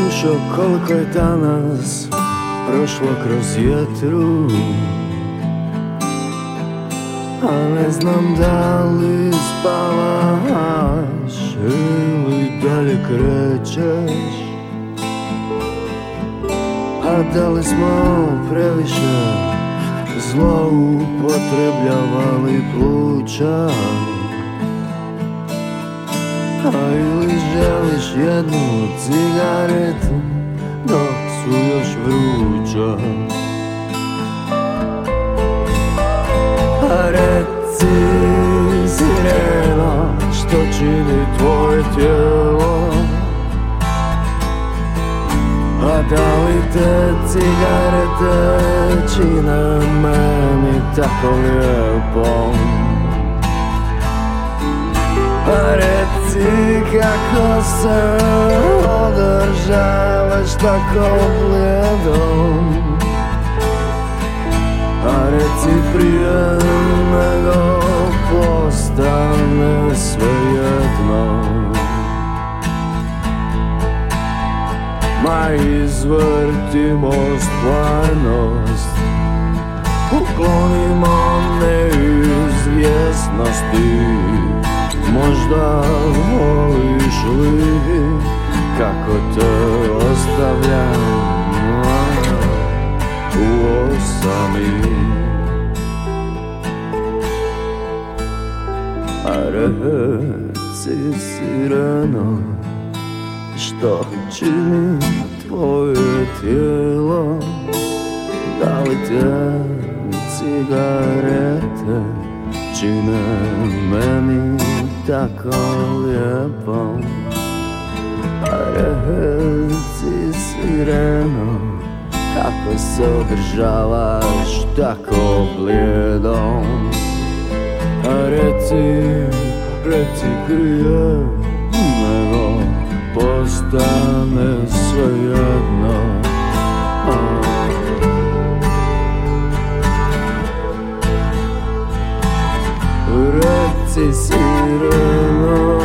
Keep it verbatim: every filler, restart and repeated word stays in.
dušo, koliko je danas prošlo kroz jetru, a ne znam da li spavaš ili dalje krećeš, a da li smo previše zloupotrebljavali pluća, a ili želiš jednu cigaretu dok su još vruća. A reci, sireno, što čini tvoje tijelo, a da li te cigarete čine meni tako lijepom? A reci kako se održavaš tako blijedom, a reci prije nego postane svejedno. Ma izvrtimo stvarnost, uklonimo neizvjesnosti. Možda voliš li kako te ostavljam u osami? A reci, sireno, što čini tvoje tijelo, da li te cigarete čine meni tako lijepom? A reci, sireno, kako se održavaš tako blijedom? A reci, reci prije nego postane svejedno. Reci, sireno,